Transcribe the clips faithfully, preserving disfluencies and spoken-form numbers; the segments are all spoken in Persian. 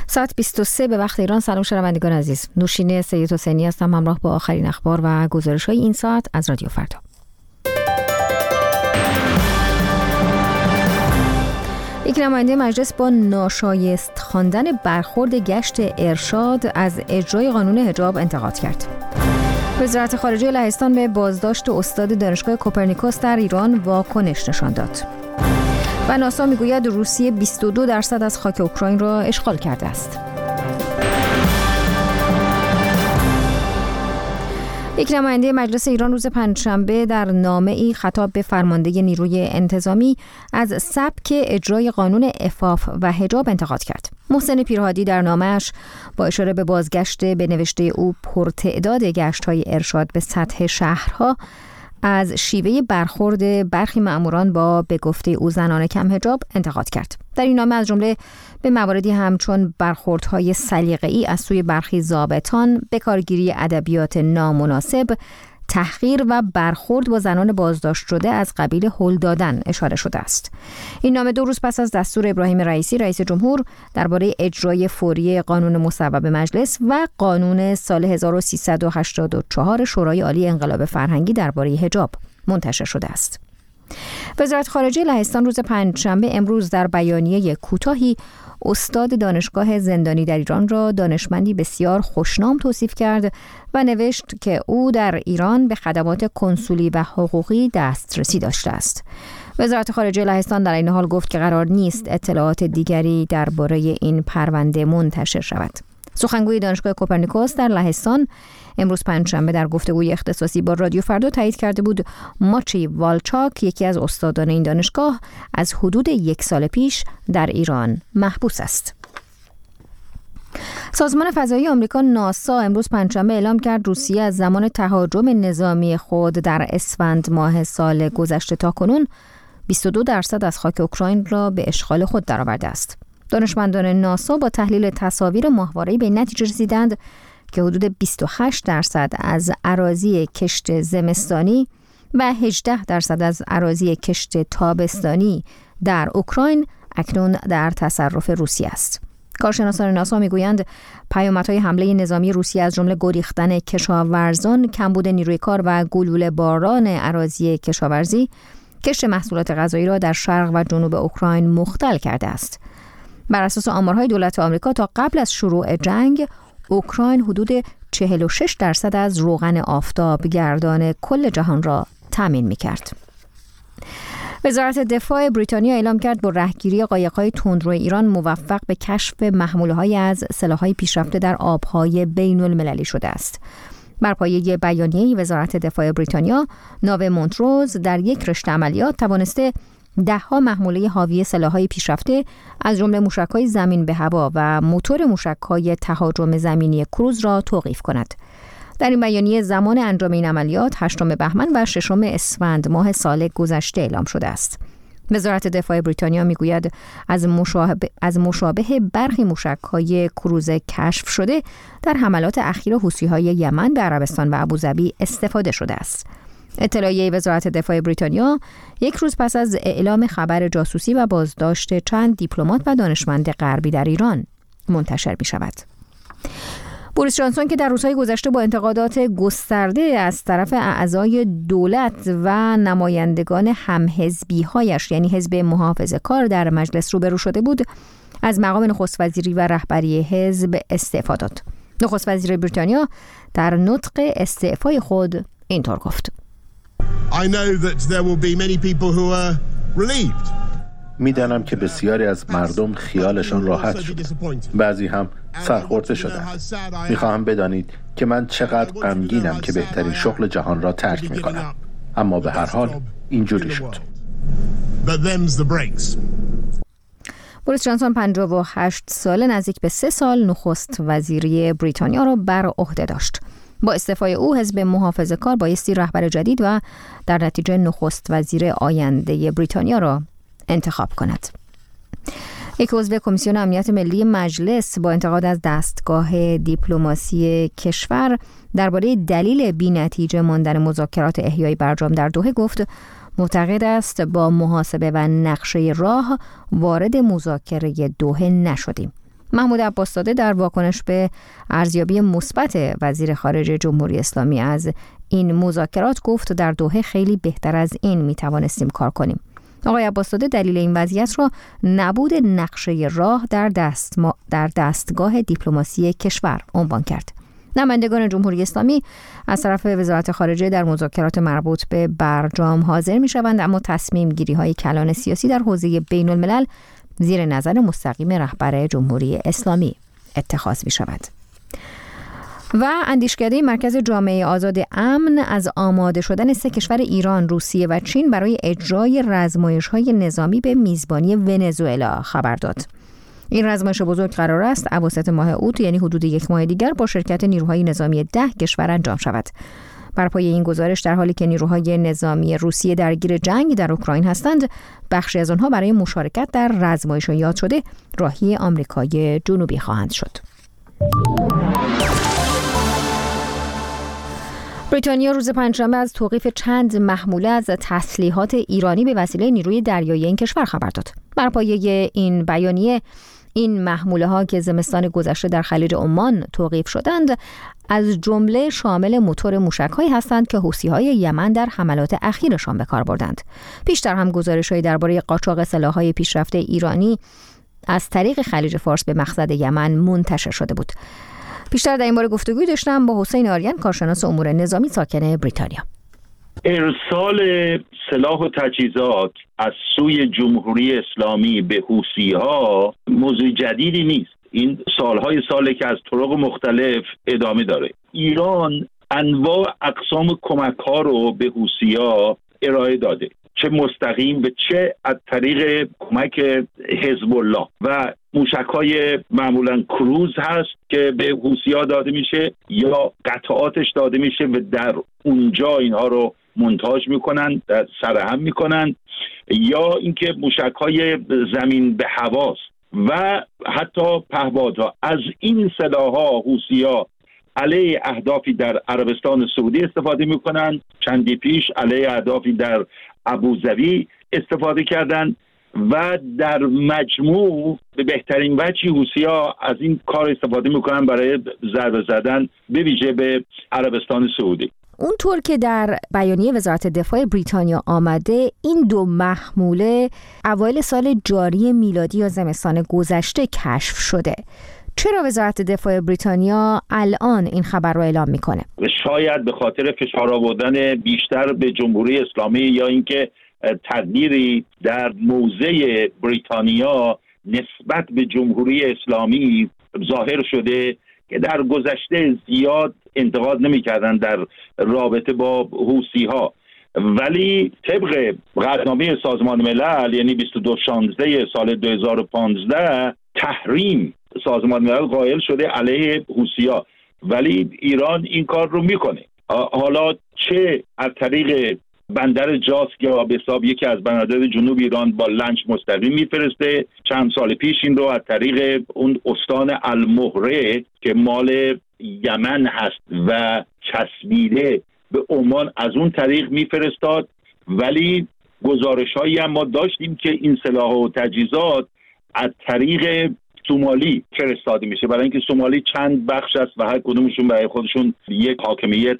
ساعت بیست و سه به وقت ایران. سلام شنوندگان عزیز، نوشین سید حسینی هستم، همراه با آخرین اخبار و گزارش‌های این ساعت از رادیو فردا. یک نماینده مجلس با ناشایست خواندن برخورد گشت ارشاد از اجرای قانون حجاب انتقاد کرد. وزارت خارجه لهستان به بازداشت استاد دانشگاه کوپرنیکوس در ایران واکنش نشان داد. و ناسا میگوید روسیه بیست و دو درصد از خاک اوکراین را اشغال کرده است. یک نماینده مجلس ایران روز پنجشنبه در نامه‌ای خطاب به فرمانده نیروی انتظامی از سبک اجرای قانون عفاف و حجاب انتقاد کرد. محسن پیرهادی در نامه‌اش با اشاره به بازگشت به نوشته او پرتعداد گشت‌های ارشاد به سطح شهرها از شیوه برخورد برخی مأموران با به گفته او زنان کم حجاب انتقاد کرد. در این نامه از جمله به مواردی همچون برخوردهای سلیقه‌ای از سوی برخی ضابطان، بکارگیری ادبیات نامناسب، تحقیر و برخورد با زنان بازداشت شده از قبیل هل دادن اشاره شده است. این نامه دو روز پس از دستور ابراهیم رئیسی رئیس جمهور درباره اجرای فوری قانون مصوب مجلس و قانون سال هزار و سیصد و هشتاد و چهار شورای عالی انقلاب فرهنگی درباره حجاب منتشر شده است. وزارت خارجه لهستان روز پنجشنبه امروز در بیانیه کوتاهی استاد دانشگاه زندانی در ایران را دانشمندی بسیار خوشنام توصیف کرد و نوشت که او در ایران به خدمات کنسولی و حقوقی دسترسی داشته است. وزارت خارجه لهستان در این حال گفت که قرار نیست اطلاعات دیگری درباره این پرونده منتشر شود. سخنگوی دانشگاه کوپرنیکوس در لهستان امروز پنجشنبه در گفتگوی اختصاصی با رادیو فردا تایید کرده بود ماچی والچاک، یکی از استادان این دانشگاه، از حدود یک سال پیش در ایران محبوس است. سازمان فضایی آمریکا ناسا امروز پنجشنبه اعلام کرد روسیه از زمان تهاجم نظامی خود در اسفند ماه سال گذشته تا کنون بیست و دو درصد از خاک اوکراین را به اشغال خود درآورده است. دانشمندان ناسا با تحلیل تصاویر ماهواره‌ای به نتیجه رسیدند که حدود بیست و هشت درصد از اراضی کشت زمستانی و هجده درصد از اراضی کشت تابستانی در اوکراین اکنون در تصرف روسیه است. کارشناسان ناسا میگویند پیامدهای حمله نظامی روسیه از جمله گریختن کشاورزان، کمبود نیروی کار و گلوله باران اراضی کشاورزی، کشت محصولات غذایی را در شرق و جنوب اوکراین مختل کرده است. بر اساس آمارهای دولت آمریکا تا قبل از شروع جنگ اوکراین حدود چهل و شش درصد از روغن آفتاب گردان کل جهان را تامین می‌کرد. وزارت دفاع بریتانیا اعلام کرد با رهگیری قایق‌های تندرو ایران موفق به کشف محموله‌هایی از سلاح‌های پیشرفته در آب‌های بین‌المللی شده است. بر پایه بیانیه وزارت دفاع بریتانیا، ناو مونتروز در یک رشته عملیات توانسته ده‌ها محموله حاوی سلاح‌های پیشرفته از جمله موشک‌های زمین به هوا و موتور موشک‌های تهاجم زمینی کروز را توقیف کند. در این بیانیه زمان انجام این عملیات هشتم بهمن و ششم اسفند ماه سال گذشته اعلام شده است. وزارت دفاع بریتانیا میگوید از مشابه از مشابه برخی موشک‌های کروز کشف شده در حملات اخیر حوثی‌های یمن به عربستان و ابوظبی استفاده شده است. اطلاعیه وزارت دفاع بریتانیا یک روز پس از اعلام خبر جاسوسی و بازداشت چند دیپلمات و دانشمند غربی در ایران منتشر می شود. بوریس جانسون که در روزهای گذشته با انتقادات گسترده از طرف اعضای دولت و نمایندگان همحزبی‌هایش یعنی حزب محافظه‌کار در مجلس روبرو شده بود، از مقام نخست وزیری و رهبری حزب استعفا داد. نخست وزیر بریتانیا در نطق استعفای خود اینطور گفت: I know that there will be many people who are relieved. میدانم که بسیاری از مردم خیالشان راحت شد. بعضی هم سرخورده شدند. میخواهم بدانید که من چقدر غمگینم که بهترین شغل جهان را ترک میکنم. اما به هر حال اینجوری شد. بوریس جانسون پنجاه و هشت ساله نزدیک به سه سال نخست وزیری بریتانیا را بر عهده داشت. با استعفای او حزب محافظه‌کار بایستی رهبر جدید و در نتیجه نخست وزیر آینده بریتانیا را انتخاب کند. یک عضو کمیسیون امنیت ملی مجلس با انتقاد از دستگاه دیپلماسی کشور درباره دلیل بی‌نتیجه ماندن مذاکرات احیای برجام در دوحه گفت معتقد است با محاسبه و نقشه راه وارد مذاکره دوحه نشدیم. محمود عباس‌زاده در واکنش به ارزیابی مثبت وزیر خارجه جمهوری اسلامی از این مذاکرات گفت در دوحه خیلی بهتر از این میتوانستیم کار کنیم. آقای عباس‌زاده دلیل این وضعیت را نبود نقشه راه در دست ما در دستگاه دیپلماسی کشور عنوان کرد. نمایندگان جمهوری اسلامی از طرف وزارت خارجه در مذاکرات مربوط به برجام حاضر می‌شوند، اما تصمیم گیری‌های کلان سیاسی در حوزه بین‌الملل زیر نظر مستقیم رهبر جمهوری اسلامی اتخاذ می‌شود. و اندیشکده مرکز جامعه آزاد امن از آماده شدن سه کشور ایران، روسیه و چین برای اجرای رزمایش‌های نظامی به میزبانی ونزوئلا خبر داد. این رزمایش بزرگ قرار است اواسط ماه اوت، یعنی حدود یک ماه دیگر، با شرکت نیروهای نظامی ده کشور انجام شود. بر پایه این گزارش، در حالی که نیروهای نظامی روسیه درگیر جنگ در اوکراین هستند، بخشی از آنها برای مشارکت در رزمایش یاد شده راهی آمریکای جنوبی خواهند شد. بریتانیا روز پنجشنبه از توقیف چند محموله از تسلیحات ایرانی به وسیله نیروی دریایی این کشور خبر داد. بر پایه این بیانیه، این محموله ها که زمستان گذشته در خلیج عمان توقیف شدند، از جمله شامل موتور موشک‌هایی هستند که حوثی‌های یمن در حملات اخیرشان به کار بردند. پیشتر هم گزارش‌هایی درباره قاچاق سلاح‌های پیشرفته ایرانی از طریق خلیج فارس به مقصد یمن منتشر شده بود. بیشتر در این باره گفتگوی داشتم با حسین آریان، کارشناس امور نظامی ساکن بریتانیا. ارسال سلاح و تجهیزات از سوی جمهوری اسلامی به حوثی‌ها موضوع جدیدی نیست. این سالهای ساله که از طرق مختلف ادامه داره. ایران انواع اقسام کمک‌ها رو به حوثی‌ها ارائه داده، چه مستقیم و چه از طریق کمک حزب الله، و موشک‌های معمولاً کروز هست که به حوثی‌ها داده میشه یا قطعاتش داده میشه و در اونجا اینها رو مونتاژ میکنن، سرهم میکنن، یا اینکه موشک‌های زمین به هواست و حتی پهپادها. از این سلاح‌ها حوثی‌ها علیه اهدافی در عربستان سعودی استفاده میکنن. چندی پیش علیه اهدافی در ابوظبی استفاده کردن و در مجموع به بهترین وجهی حوثی‌ها از این کار استفاده میکنن برای ضربه زدن به ویژه به عربستان سعودی. اونطور که در بیانیه وزارت دفاع بریتانیا آمده، این دو محموله اوایل سال جاری میلادی یا زمستان گذشته کشف شده. چرا وزارت دفاع بریتانیا الان این خبر رو اعلام میکنه؟ شاید به خاطر فشار آوردن بیشتر به جمهوری اسلامی یا اینکه تغییری در موضع بریتانیا نسبت به جمهوری اسلامی ظاهر شده که در گذشته زیاد انتقاد نمی‌کردن در رابطه با حوثی‌ها، ولی طبق قطعنامه سازمان ملل یعنی بیست و دو شانزده سال دو هزار و پانزده تحریم سازمان ملل قائل شده علیه حوثی‌ها، ولی ایران این کار رو میکنه. حالا چه از طریق بندر جاسک یا به حساب یکی از بندرهای جنوب ایران با لنچ مستقیم میفرسته، چند سال پیش این رو از طریق اون استان المهره که مال یمن هست و چسبیده به عمان از اون طریق میفرستاد، ولی گزارش هایی هم ما داشتیم که این سلاح و تجهیزات از طریق سومالی فرستاده میشه، برای اینکه سومالی چند بخش است و هر کدومشون برای خودشون یک حاکمیت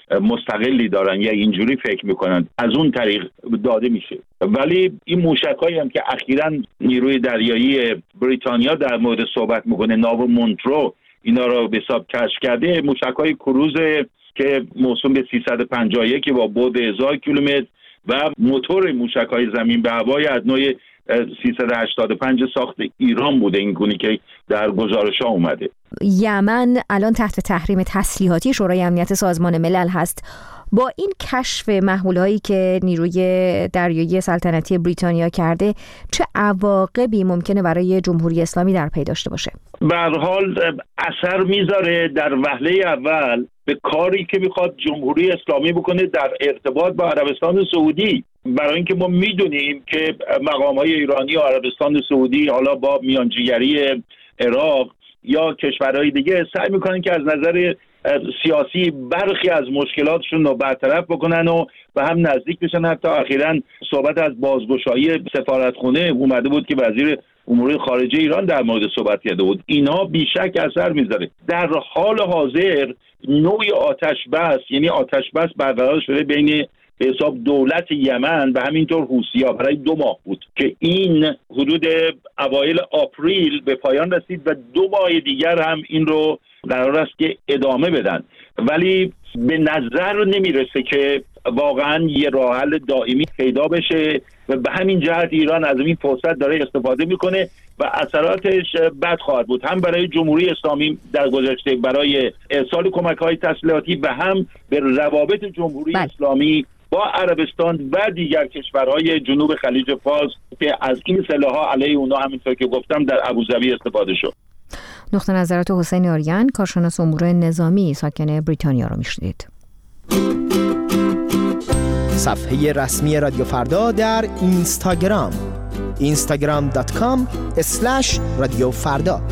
مستقلی دارن یا اینجوری فکر میکنن، از اون طریق داده میشه. ولی این موشک‌هایی هم که اخیراً نیروی دریایی بریتانیا در مورد صحبت میکنه، ناو مونترو اینا رو به حساب کشف کرده، موشک‌های کروز که موسوم به سیصد و پنجاه و یک با بعد هزار کیلومتر و موتور موشک‌های زمین به هوای از نوع سیصد و هشتاد و پنج ساخت ایران بوده، این گونه که در گزارش‌ها اومده. یمن الان تحت تحریم تسلیحاتی شورای امنیت سازمان ملل هست. با این کشف محمولهایی که نیروی دریایی سلطنتی بریتانیا کرده، چه عواقبی ممکنه برای جمهوری اسلامی در پی داشته باشه؟ به هر حال اثر میذاره در وهله اول به کاری که میخواد جمهوری اسلامی بکنه در ارتباط با عربستان سعودی، برای اینکه ما میدونیم که مقام‌های ایرانی و عربستان سعودی حالا با میانجیگری عراق یا کشورهای دیگه سعی میکنن که از نظر سیاسی برخی از مشکلاتشون رو برطرف بکنن و به هم نزدیک بشن. حتی اخیراً صحبت از بازگشایی سفارتخونه اومده بود که وزیر امور خارجه ایران در مورد صحبت کرده بود. اینها بیشک اثر میذاره. در حال حاضر نوع آتش بس، یعنی آتش بس برقرار شده بین به حساب دولت یمن و همینطور حوثی‌ها برای دو ماه بود که این حدود اوایل آپریل به پایان رسید و دو ماه دیگر هم این رو قرار است که ادامه بدن، ولی به نظر نمیرسه که واقعا یه راه حل دائمی پیدا بشه و به همین جهت ایران از این فرصت داره استفاده میکنه و اثراتش بد خواهد بود، هم برای جمهوری اسلامی در گذشته برای ارسال کمک‌های تسلیحاتی و هم به روابط جمهوری بله. اسلامی با عربستان و دیگر کشورهای جنوب خلیج فارس که از این سلاح‌ها علیه اونها همینطور که گفتم در ابوظبی استفاده شد. نقطه نظرات حسین آریان، کارشناس امور نظامی ساکن بریتانیا رو میشنید. صفحه رسمی رادیو فردا در اینستاگرام اینستاگرام دات کام اسلش رادیو فردا.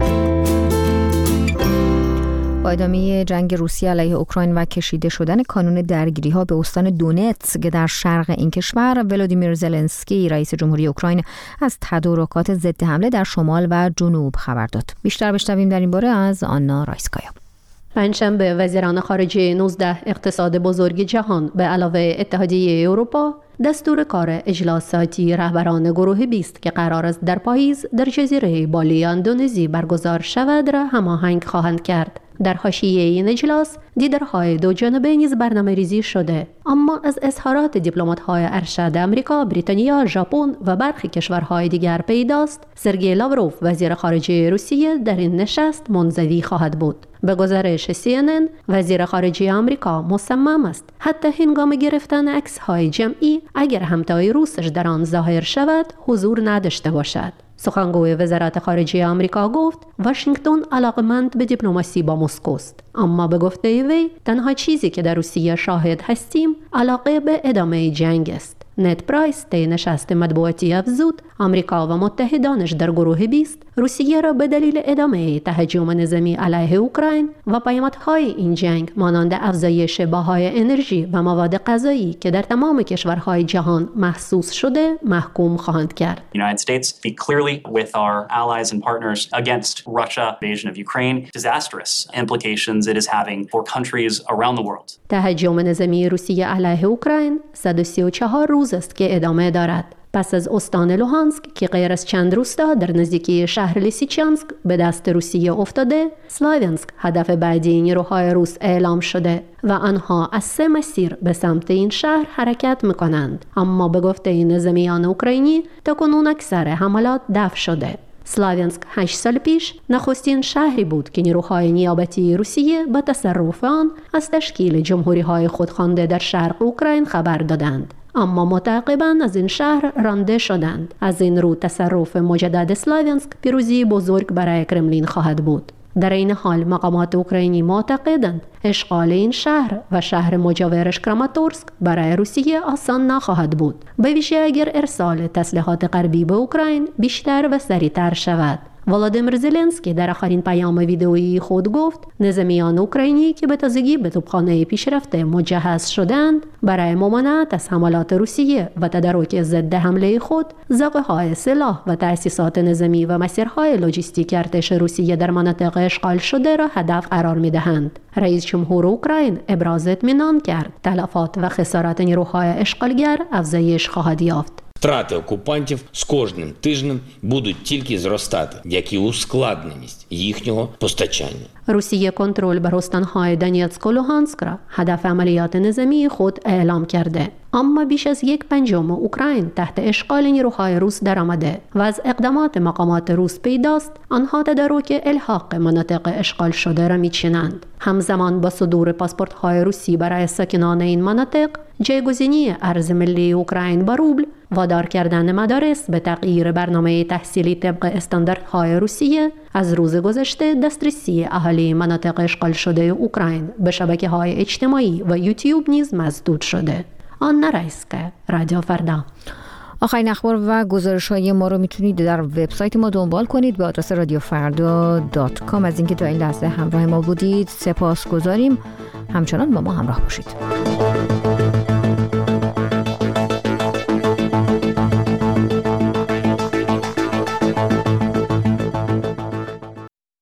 با ادامه جنگ روسیه علیه اوکراین و کشیده شدن کانون درگیری‌ها به استان دونتسک در شرق این کشور، ولودیمیر زلنسکی رئیس جمهوری اوکراین از تدارکات ضد حمله در شمال و جنوب خبر داد. بیشتر بشنویم در این باره از آنا رایسکایا. پنجشنبه وزیران خارجه نوزده اقتصاد بزرگ جهان به علاوه اتحادیه اروپا دستور کار اجلاساتی رهبران گروه بیست که قرار است در پاییز در جزیره بالی اندونزی برگزار شود را هماهنگ خواهند کرد. در حاشیه این اجلاس دیدارهای دو جانبه نیز برنامه ریزی شده، اما از اظهارات دیپلمات‌های ارشد آمریکا، بریتانیا، ژاپن و برخی کشورهای دیگر پیداست سرگئی لاوروف وزیر خارجه روسیه در این نشست منزوی خواهد بود. به گزارش سی ان ان وزیر خارجه آمریکا مصمم است حتی هنگام گرفتن عکس‌های جمعی اگر همتای روسش در آن ظاهر شود حضور نداشته باشد. سخنگوی وزارت خارجه آمریکا گفت واشنگتن علاقمند به دیپلماسی با مسکو است، اما به گفته وی تنها چیزی که در روسیه شاهد هستیم علاقه به ادامه جنگ است. نت پرایس طی نشست مطبوعاتی افزود آمریکا و متحدانش در گروه بیست روسیه را به دلیل ادامه تهاجم نظامی علیه اوکراین و پیامدهای این جنگ مانند افزایش بهای انرژی و مواد غذایی که در تمام کشورهای جهان محسوس شده محکوم خواهند کرد. United States speak clearly with our allies and partners against Russia invasion of Ukraine, disastrous implications it is having for countries around the world. تهاجم نظامی روسیه علیه اوکراین صد و سی و چهار روز است که ادامه دارد. پس از استان لوهانسک که غیر از چند روستا در نزدیکی شهر لیسیچانسک به دست روسیه افتاده، سلاویانسک هدف بعدی نیروهای روس اعلام شده و آنها از سه مسیر به سمت این شهر حرکت می‌کنند، اما به گفته نظامیان اوکراینی تاکنون اکثر حملات دفع شده. سلاویانسک هشت سال پیش نخستین شهری بود که نیروهای نیابتی روسیه با تصرف آن از تشکیل جمهوری‌های خودخوانده در شرق اوکراین خبر دادند، اما متعاقباً از این شهر رانده شدند. از این رو تصرف مجدد سلاویانسک پیروزی بزرگ برای کرملین خواهد بود. در این حال مقامات اوکراینی معتقدند اشغال این شهر و شهر مجاورش کراماتورسک برای روسیه آسان نخواهد بود، به ویژه اگر ارسال تسلیحات غربی به اوکراین بیشتر و سریعتر شود. ولادیمیر زلنسکی در آخرین پیام ویدئویی خود گفت نظامیان اوکراینی که به تازگی به توپخانه پیشرفته مجهز شدند برای ممانعت از حملات روسیه و تدارک ضد حمله خود ذخیره‌های سلاح و تأسیسات نظامی و مسیرهای لوجستیک ارتش روسیه در مناطق اشغال شده را هدف قرار می‌دهند. رئیس جمهور اوکراین ابراز اطمینان کرد تلفات و خسارات نیروهای اشغالگر افزایش خواهد یافت. Втрати окупантів з кожним тижнем будуть тільки зростати, як і ускладненість їхнього постачання. روسیه کنترل بر استان‌های دونتسک و لوهانسک را هدف عملیات نظامی خود اعلام کرده، اما بیش از یک پنجم اوکراین تحت اشغال نیروهای روس درآمده و از اقدامات مقامات روس پیداست آنها تدارک الحاق مناطق اشغال شده را می‌چینند. همزمان با صدور پاسپورت‌های روسی برای ساکنان این مناطق، جایگزینی ارز ملی اوکراین با روبل، وادار کردن مدارس به تغییر برنامه تحصیلی طبق استانداردهای روسیه، از روز گذشته دسترسی اهالی مناطق اشغال شده اوکراین به شبکه‌های اجتماعی و یوتیوب نیز مسدود شده. آنا رایسکایا، رادیو فردا. آخرین اخبار و گزارش‌های ما رو میتونید در وبسایت ما دنبال کنید به آدرس رادیو فردا دات کام. از اینکه تا این لحظه همراه ما بودید سپاسگزاریم. همچنان با ما همراه باشید.